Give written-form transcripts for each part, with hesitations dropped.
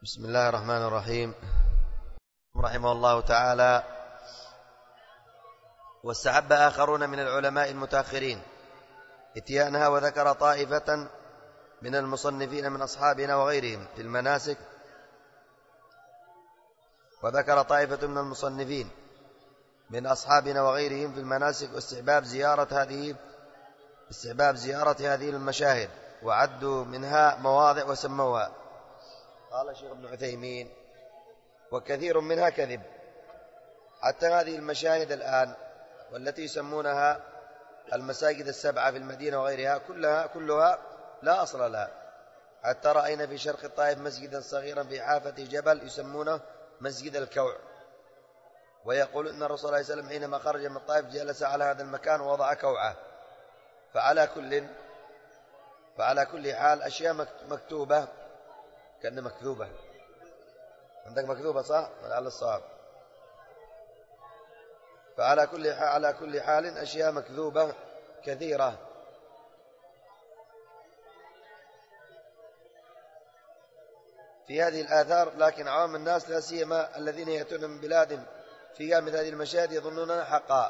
بسم الله الرحمن الرحيم. رحمه الله تعالى: واستحب آخرون من العلماء المتأخرين اتيانها، وذكر طائفة من المصنفين من أصحابنا وغيرهم في المناسك واستحباب زيارة هذه المشاهد، وعدوا منها مواضع وسموها. قال الشيخ ابن عثيمين: وكثير منها كذب. حتى هذه المشاهد الآن والتي يسمونها المساجد السبعة في المدينة وغيرها كلها لا أصل لها. حتى رأينا في شرق الطائف مسجدا صغيرا في حافة جبل يسمونه مسجد الكوع، ويقول أن الرسول صلى الله عليه وسلم حينما خرج من الطائف جلس على هذا المكان ووضع كوعه. فعلى كل حال أشياء مكتوبة كأنها مكذوبة. عندك مكذوبة صح؟ على الصواب. فعلى كل حال أشياء مكذوبة كثيرة. في هذه الآثار، لكن عوام الناس لا سيما الذين يأتون من بلاد فيها مثل هذه المشاهد يظنونها حقا.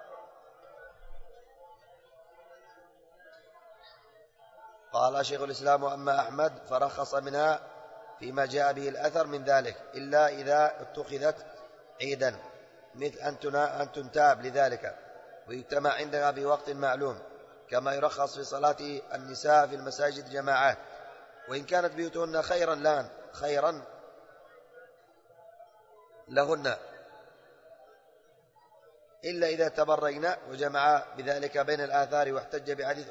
قال شيخ الإسلام: وأما أحمد فرخص منها فيما جاء به الأثر من ذلك، إلا إذا اتخذت عيدا، مثل أن تنتاب لذلك ويجتمع عندها بوقت معلوم، كما يرخص في صلاة النساء في المساجد جماعات، وإن كانت بيوتهن خيرا لهن، إلا إذا تبرينا، وجمع بذلك بين الآثار، واحتج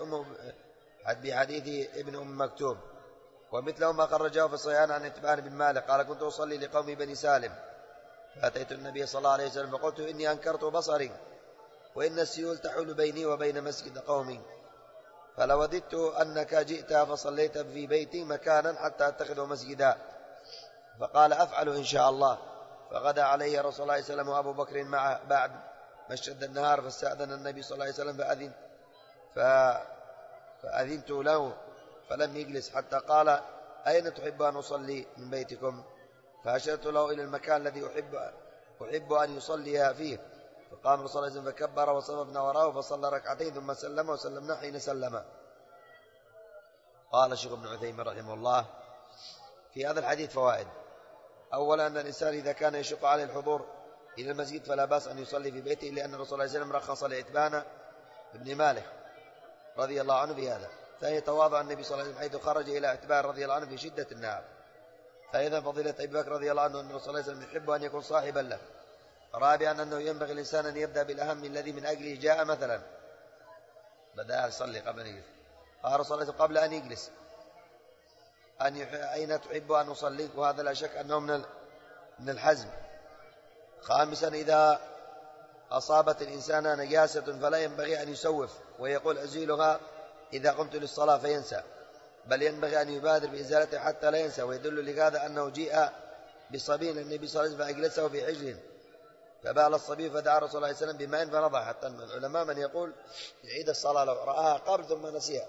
بحديث ابن أم مكتوم. ومثله ما خرجه في الصحيحين عن اتبان بن مالك قال: كنت أصلي لقوم بني سالم، فأتيت النبي صلى الله عليه وسلم فقلت: إني أنكرت بصري، وإن السيول تحول بيني وبين مسجد قومي، فلوددت أنك جئت فصليت في بيتي مكانا حتى أتخذه مسجدا. فقال: أفعل إن شاء الله. فغدا عليه رسول الله صلى الله عليه وسلم وأبو بكر معه بعد ما اشتد النهار، فاستأذن النبي صلى الله عليه وسلم فأذنت له، فلم يجلس حتى قال: أين تحب أن أصلي من بيتكم؟ فأشرت له إلى المكان الذي أحب أن يصلي فيه. فقام رسول الله صلى الله عليه وسلم فكبر، وصففنا وراءه فصلى ركعتين ثم سلم، وسلمنا حين سلم. قال الشيخ ابن عثيمين رحمه الله: في هذا الحديث فوائد. أولا، أن الإنسان إذا كان يشق عليه الحضور إلى المسجد فلا بأس أن يصلي في بيته، لأن الرسول صلى الله عليه وسلم رخص لعتبان بن مالك رضي الله عنه بهذا. ثانيا، تواضع النبي صلى الله عليه وسلم حيث خرج إلى عتبان رضي الله عنه في شدة النهار. ثالثا، فضيلة أبي بكر رضي الله عنه أن الرسول صلى الله عليه وسلم يحب أن يكون صاحبا له. رابعا، أنه ينبغي الإنسان أن يبدأ بالأهم الذي من أجله جاء. مثلا بدأ يصلي قبل أن يجلس، قال الرسول صلى الله عليه وسلم قبل أن يجلس: أين تحب أن أصلي؟ وهذا لا شك أنه من الحزم. خامسا، إذا أصابت الإنسان نجاسة فلا ينبغي أن يسوف ويقول أزيلها إذا قمت للصلاة فينسى، بل ينبغي أن يبادر بإزالته حتى لا ينسى. ويدل لهذا أنه جيء بصبي النبي صلى الله عليه وسلم فأجلسه في حجر، فبال الصبي فدعا الرسول صلى الله عليه وسلم بماء فنضح. حتى العلماء من يقول يعيد الصلاة لو رآها قبل ثم نسيها.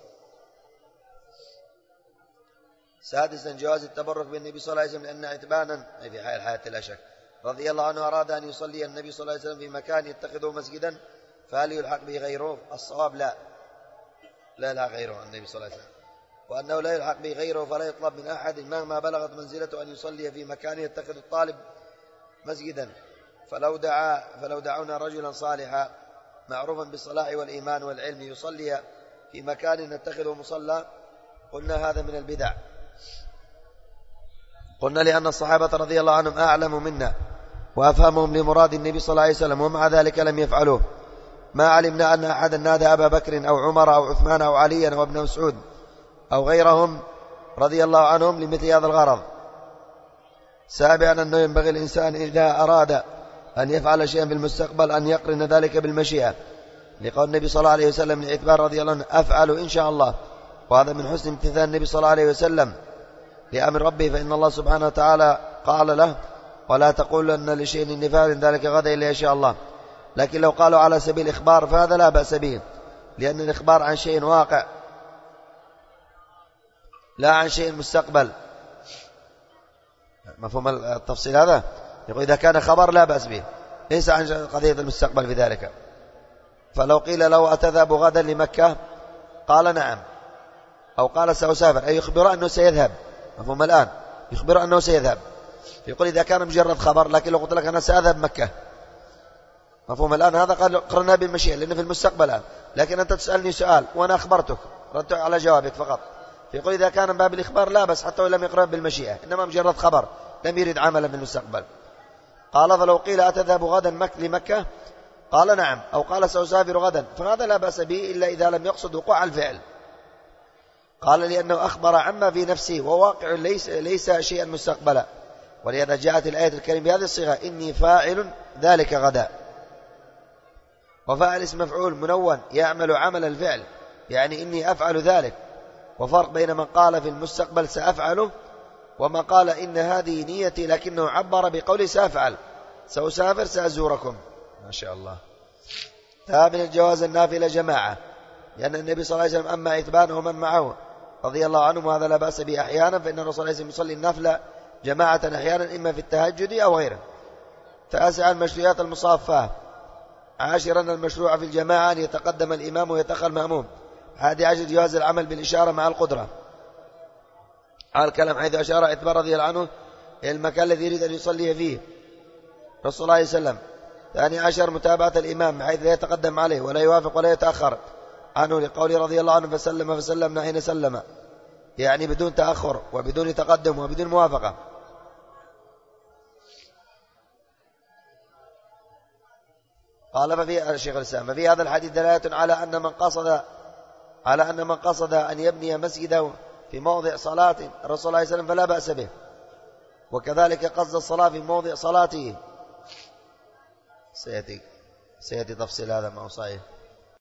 سادسا، جواز التبرك بالنبي صلى الله عليه وسلم، لأن عتبانا في حال الحياة لا شك رضي الله عنه أراد أن يصلي النبي صلى الله عليه وسلم في مكان يتخذه مسجدا، فهل يلحق به غيره؟ الصواب لا يلحق غيره النبي صلى الله عليه وسلم، وأنه لا يلحق به غيره، فلا يطلب من أحد مهما بلغت منزلته أن يصلي في مكان يتخذ الطالب مسجدا. فلو دعونا رجلا صالحا معروفا بالصلاح والإيمان والعلم يصلي في مكان نتخذه مصلى، قلنا هذا من البدع. قلنا لأن الصحابة رضي الله عنهم أعلم منا وأفهمهم لمراد النبي صلى الله عليه وسلم، ومع ذلك لم يفعلوه. ما علمنا أن أحدا نادى أبا بكر أو عمر أو عثمان أو عليا أو ابن مسعود أو غيرهم رضي الله عنهم لمثل هذا الغرض. سابعا، أنه ينبغي الإنسان إذا أراد أن يفعل شيئا في المستقبل أن يقرن ذلك بالمشيئة، لقول النبي صلى الله عليه وسلم لعتبان رضي الله عنه: أفعل إن شاء الله. وهذا من حسن امتثال النبي صلى الله عليه وسلم لأمر ربه، فإن الله سبحانه وتعالى قال له: ولا تقولن لشيء إني فاعل ذلك غدا إلا إن شاء الله. لكن لو قالوا على سبيل الإخبار فهذا لا بأس به، لأن الإخبار عن شيء واقع لا عن شيء مستقبل. مفهوم التفصيل هذا؟ يقول إذا كان خبر لا بأس به، ليس عن قضية المستقبل في ذلك. فلو قيل له أتذهب غدا لمكة؟ قال نعم، أو قال سأسافر، أي يخبر أنه سيذهب. مفهوم الآن؟ يخبر أنه سيذهب. يقول إذا كان مجرد خبر، لكن لو قلت لك أنا سأذهب مكة، مفهوم الآن؟ هذا قرنا بالمشيئة لأنه في المستقبل الآن، لكن أنت تسألني سؤال وأنا أخبرتك ردت على جوابك فقط. يقول إذا كان من باب الإخبار لا بس حتى ولم يقرن بالمشيئة، إنما مجرد خبر لم يرد عملا في المستقبل. قال فلو قيل أتذهب غدا لمكة؟ قال نعم، أو قال سأسافر غدا، فهذا لا بأس به إلا إذا لم يقصد وقوع الفعل. قال لأنه أخبر عما في نفسه وواقع ليس شيئا مستقبلا، ولهذا جاءت الآية الكريمة بهذه الصيغة إني فاعل ذلك غدا. وفاعل اسم مفعول منون يعمل عمل الفعل، يعني إني أفعل ذلك. وفرق بين من قال في المستقبل سأفعله وما قال إن هذه نيتي، لكنه عبر بقول سأفعل، سأسافر سأزوركم. ما شاء الله. من الجواز النافلة جماعة، لأن النبي صلى الله عليه وسلم أما إثبانه ومن معه رضي الله عنهم وهذا لا بأس به أحيانا، فإن الرسول صلى الله عليه وسلم يصلي النافلة جماعة أحيانا إما في التهجد أو غيره. 9 المشروعات المصافة. 10 المشروع في الجماعة أن يتقدم الإمام ويتأخر المأموم. 11 جواز العمل بالإشارة مع القدرة على الكلام، حيث أشار عتبة رضي الله عنه إلى المكان الذي يريد أن يصلي فيه رسول الله صلى الله عليه وسلم. 12 متابعة الإمام حيث لا يتقدم عليه ولا يوافق ولا يتأخر عنه، لقوله رضي الله عنه فسلمنا حين سلم، يعني بدون تأخر وبدون تقدم وبدون موافقة. قال ففي الشيخ الإسلام ففي هذا الحديث دلالة على أن من قصد أن يبني مسجده في موضع صلاة الرسول صلى الله عليه وسلم فلا بأس به، وكذلك قصد الصلاة في موضع صلاته. سيأتي تفصيل هذا ما هو صحيح.